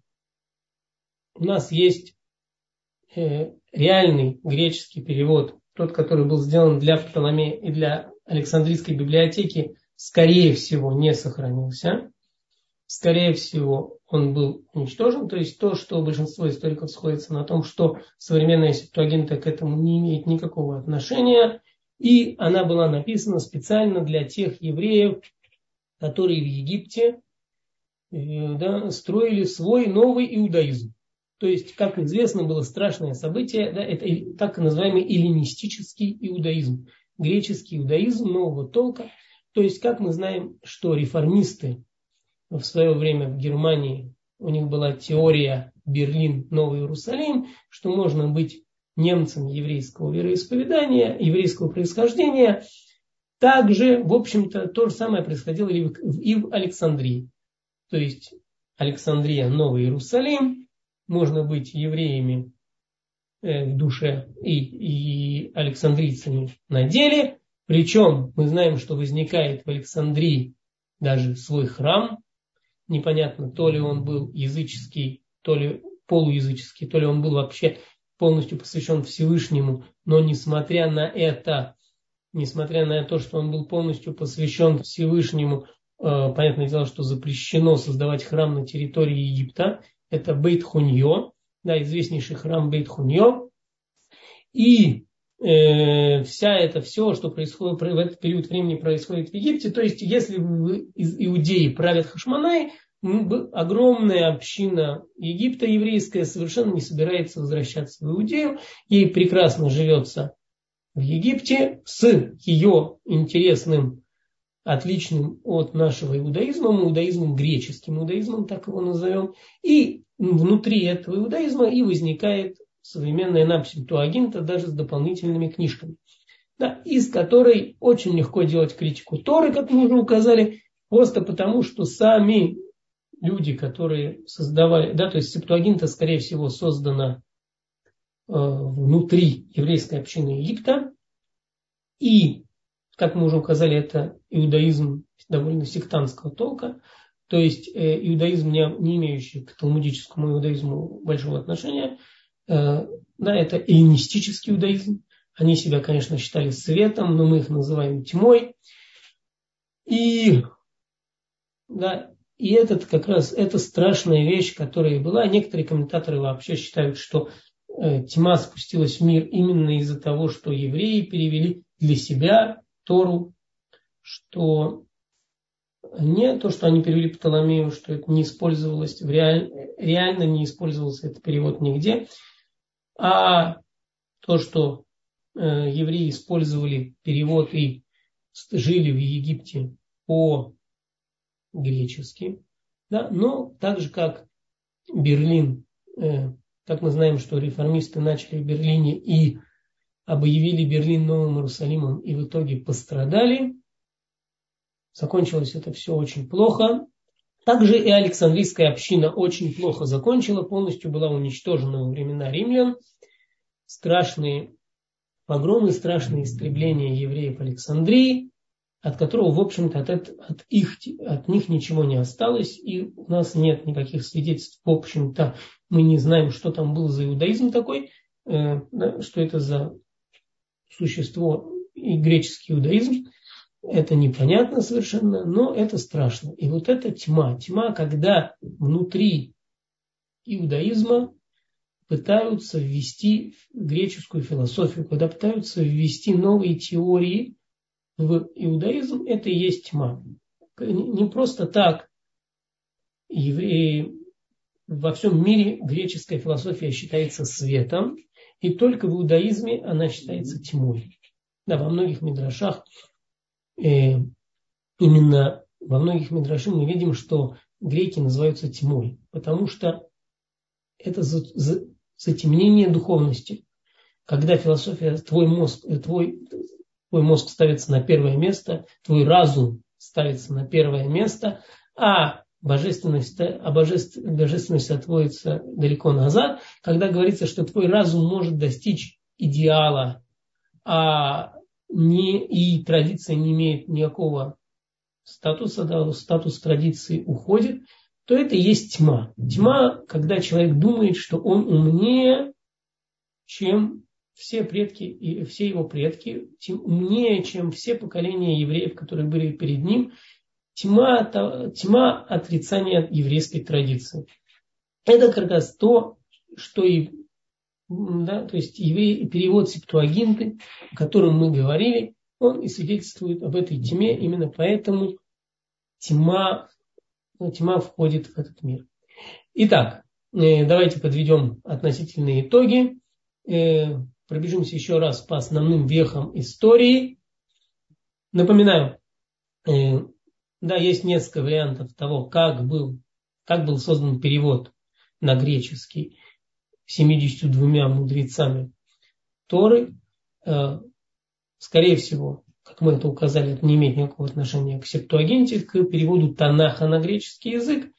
у нас есть э, реальный греческий перевод, тот, который был сделан для Птоломея и для Александрийской библиотеки, скорее всего, не сохранился. Скорее всего, он был уничтожен. То есть то, что большинство историков сходится на том, что современная Септуагинта к этому не имеет никакого отношения. И она была написана специально для тех евреев, которые в Египте э, да, строили свой новый иудаизм. То есть, как известно, было страшное событие, да, это так называемый эллинистический иудаизм, греческий иудаизм нового толка. То есть, как мы знаем, что реформисты в свое время в Германии, у них была теория Берлин, Новый Иерусалим, что можно быть немцем еврейского вероисповедания, еврейского происхождения. Также, в общем-то, то же самое происходило и в Александрии. То есть, Александрия, Новый Иерусалим, можно быть евреями в душе и, и александрийцами на деле. Причем мы знаем, что возникает в Александрии даже свой храм. Непонятно, то ли он был языческий, то ли полуязыческий, то ли он был вообще полностью посвящен Всевышнему. Но несмотря на это, несмотря на то, что он был полностью посвящен Всевышнему, понятное дело, что запрещено создавать храм на территории Египта. Это Бейт-Хуньо, да, известнейший храм Бейт-Хуньо. И э, вся это все, что происходит в этот период времени, происходит в Египте. То есть, если из Иудеи правят Хашмонай, огромная община Египта еврейская совершенно не собирается возвращаться в Иудею. Ей прекрасно живется в Египте с ее интересным, отличным от нашего иудаизма, иудаизмом греческим иудаизмом, так его назовем. И внутри этого иудаизма и возникает современная нам Септуагинта, даже с дополнительными книжками, да, из которой очень легко делать критику Торы, как мы уже указали, просто потому, что сами люди, которые создавали, да, то есть Септуагинта, скорее всего, создана внутри еврейской общины Египта. И, как мы уже указали, это иудаизм довольно сектантского толка, то есть иудаизм, не, не имеющий к талмудическому иудаизму большого отношения. Да, это эллинистический иудаизм. Они себя, конечно, считали светом, но мы их называем тьмой. И, да, и этот как раз это страшная вещь, которая была. Некоторые комментаторы вообще считают, что э, тьма спустилась в мир именно из-за того, что евреи перевели для себя Тору, что не то, что они перевели Птоломею, что это не использовалось, в реаль, реально не использовался этот перевод нигде, а то, что э, евреи использовали перевод и жили в Египте по-гречески, да, но так же, как Берлин, э, как мы знаем, что реформисты начали в Берлине и объявили Берлин Новым Иерусалимом и в итоге пострадали, закончилось это все очень плохо. Также и Александрийская община очень плохо закончила, полностью была уничтожена во времена римлян. Страшные погромы, страшные истребления евреев Александрии, от которого, в общем-то, от, от, их, от них ничего не осталось, и у нас нет никаких свидетельств. В общем-то, мы не знаем, что там был за иудаизм такой, э, да, что это за существо и греческий иудаизм. Это непонятно совершенно, но это страшно. И вот эта тьма, тьма, когда внутри иудаизма пытаются ввести греческую философию, когда пытаются ввести новые теории в иудаизм, это и есть тьма. Не просто так евреи, во всем мире греческая философия считается светом, и только в иудаизме она считается тьмой. Да, во многих мидрашах, э, именно во многих мидрашах мы видим, что греки называются тьмой, потому что это за, за, затемнение духовности. Когда философия, твой мозг, твой, твой мозг ставится на первое место, твой разум ставится на первое место, а божественность, а божеств, божественность отводится далеко назад, когда говорится, что твой разум может достичь идеала, а не, и традиция не имеет никакого статуса, да, статус традиции уходит, то это и есть тьма. Тьма, когда человек думает, что он умнее, чем все предки, и все его предки, тем умнее, чем все поколения евреев, которые были перед ним. Тьма, тьма отрицания еврейской традиции. Это как раз то, что и, да, то есть еврей, перевод Септуагинты, о котором мы говорили, он и свидетельствует об этой тьме, именно поэтому тьма, ну, тьма входит в этот мир. Итак, давайте подведем относительные итоги. Пробежимся еще раз по основным вехам истории. Напоминаю, да, есть несколько вариантов того, как был, как был создан перевод на греческий семьюдесятью двумя мудрецами Торы. Скорее всего, как мы это указали, это не имеет никакого отношения к Септуагинте, к переводу Танаха на греческий язык.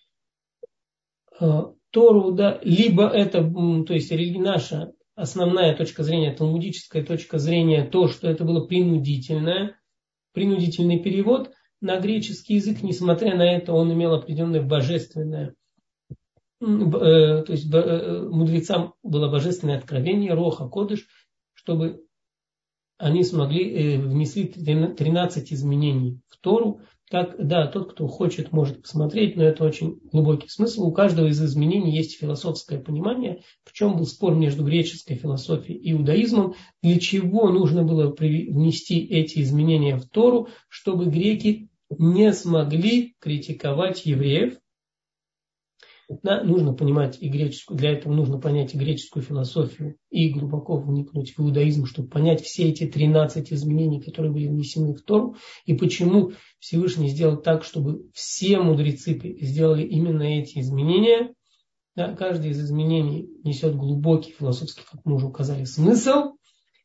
Тору, да, либо это, то есть наша основная точка зрения, талмудическая точка зрения, то, что это было принудительное, принудительный перевод на греческий язык, несмотря на это, он имел определенное божественное, то есть мудрецам было божественное откровение, Роха Кодыш, чтобы они смогли, внесли тринадцать изменений в Тору. Как, да, тот, кто хочет, может посмотреть, но это очень глубокий смысл. У каждого из изменений есть философское понимание. В чем был спор между греческой философией и иудаизмом? Для чего нужно было внести эти изменения в Тору, чтобы греки не смогли критиковать евреев? Да, нужно понимать и греческую, для этого нужно понять и греческую философию, и глубоко вникнуть в иудаизм, чтобы понять все эти тринадцать изменений, которые были внесены в Тору, и почему Всевышний сделал так, чтобы все мудрецы сделали именно эти изменения. Да, каждое из изменений несет глубокий философский, как мы уже указали, смысл.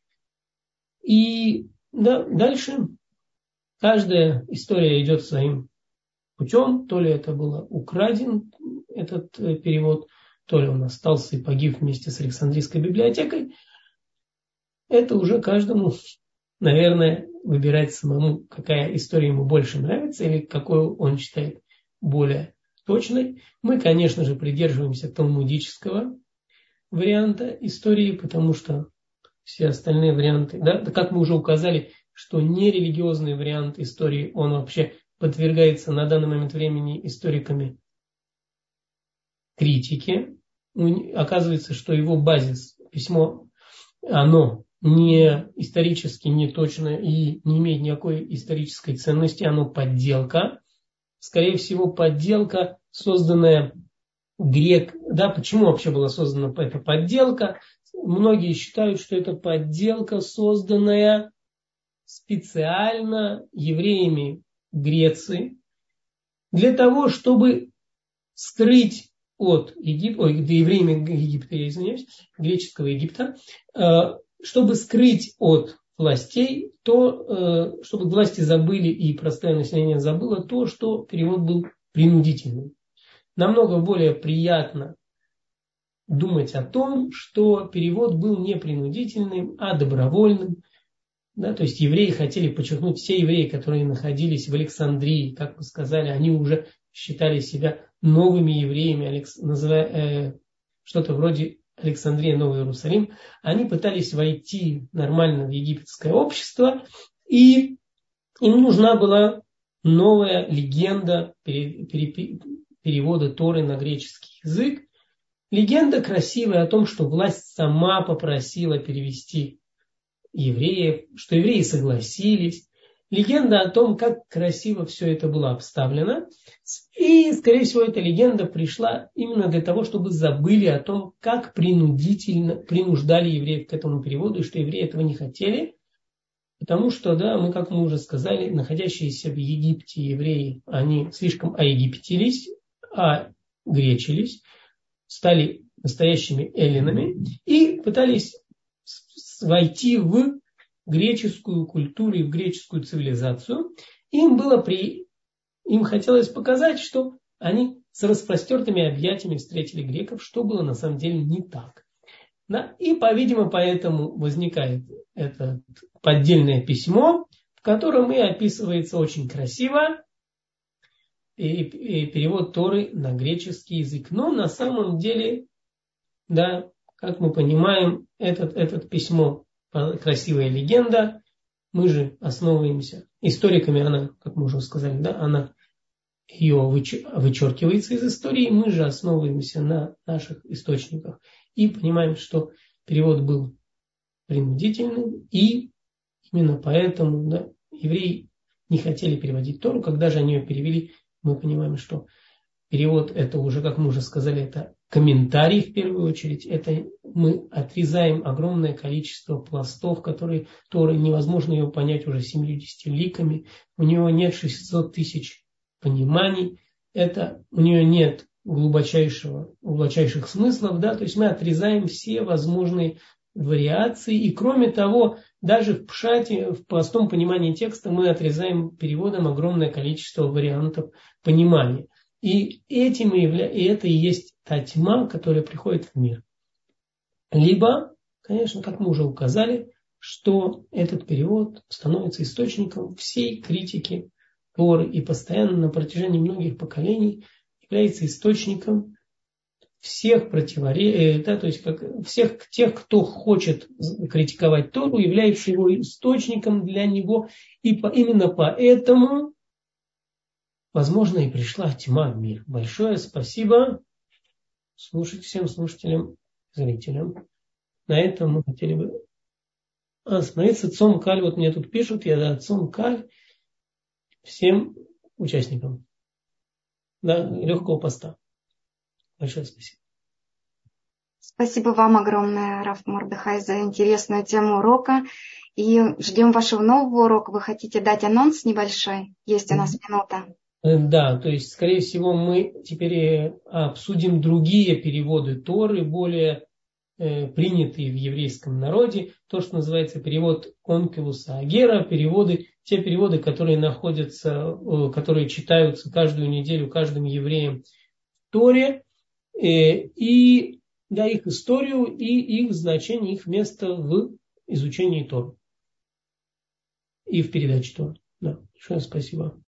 И да, дальше каждая история идет своим путем, то ли это было украден этот перевод, то ли он остался и погиб вместе с Александрийской библиотекой, это уже каждому, наверное, выбирать самому, какая история ему больше нравится или какую он считает более точной. Мы, конечно же, придерживаемся талмудического варианта истории, потому что все остальные варианты, да, как мы уже указали, что нерелигиозный вариант истории, он вообще подвергается на данный момент времени историками критике. Оказывается, что его базис, письмо, оно не исторически не точно и не имеет никакой исторической ценности, оно подделка. Скорее всего, подделка, созданная грек. Да, почему вообще была создана эта подделка? Многие считают, что это подделка, созданная специально евреями Греции для того, чтобы скрыть от Египта, ой, евреями Египта, я извиняюсь, греческого Египта, чтобы скрыть от властей то, чтобы власти забыли и простое население забыло то, что перевод был принудительным. Намного более приятно думать о том, что перевод был не принудительным, а добровольным. Да, то есть евреи хотели подчеркнуть, все евреи, которые находились в Александрии, как мы сказали, они уже считали себя новыми евреями, Алекс, называя, э, что-то вроде Александрия, Новый Иерусалим. Они пытались войти нормально в египетское общество, и им нужна была новая легенда пере, пере, перевода Торы на греческий язык. Легенда красивая о том, что власть сама попросила перевести евреев, что евреи согласились. Легенда о том, как красиво все это было обставлено. И, скорее всего, эта легенда пришла именно для того, чтобы забыли о том, как принудительно принуждали евреев к этому переводу, и что евреи этого не хотели. Потому что, да, мы, как мы уже сказали, находящиеся в Египте евреи, они слишком оегиптились, огречились, стали настоящими эллинами и пытались войти в греческую культуру и в греческую цивилизацию. Им было при... им хотелось показать, что они с распростертыми объятиями встретили греков, что было на самом деле не так. Да? И, по-видимому, поэтому возникает это поддельное письмо, в котором и описывается очень красиво и, и перевод Торы на греческий язык. Но на самом деле, да, как мы понимаем, этот, этот письмо, красивая легенда, мы же основываемся, историками она, как мы уже сказали, да, она ее вычеркивается из истории, мы же основываемся на наших источниках и понимаем, что перевод был принудительным, и именно поэтому, да, евреи не хотели переводить Тору. Когда же они ее перевели, мы понимаем, что перевод это уже, как мы уже сказали, это комментарий в первую очередь. Это мы отрезаем огромное количество пластов, которые Торы невозможно ее понять уже семьюдесятью ликами. У него нет шестисот тысяч пониманий. Это, у нее нет глубочайшего, глубочайших смыслов. Да? То есть мы отрезаем все возможные вариации. И кроме того, даже в пшате, в простом понимании текста мы отрезаем переводом огромное количество вариантов понимания. И, этим и, явля... и это и есть та тьма, которая приходит в мир. Либо, конечно, как мы уже указали, что этот перевод становится источником всей критики Торы и постоянно на протяжении многих поколений является источником всех противоречий, да, то есть как всех тех, кто хочет критиковать Тору, является его источником для него. И по, именно поэтому, возможно, и пришла тьма в мир. Большое спасибо слушать всем слушателям, зрителям. На этом мы хотели бы... А, смотрите, Цом Каль, вот мне тут пишут, я да, Цом Каль всем участникам. Да, легкого поста. Большое спасибо. Спасибо вам огромное, Рав Мордехай, за интересную тему урока. И ждем вашего нового урока. Вы хотите дать анонс небольшой? Есть у нас минута. Да, то есть, скорее всего, мы теперь обсудим другие переводы Торы, более э, принятые в еврейском народе. То, что называется перевод Онкелуса Агера, переводы, те переводы, которые находятся, э, которые читаются каждую неделю каждым евреем в Торе. и да, их историю, и их значение, их место в изучении Торы и в передаче Торы. Да, большое спасибо.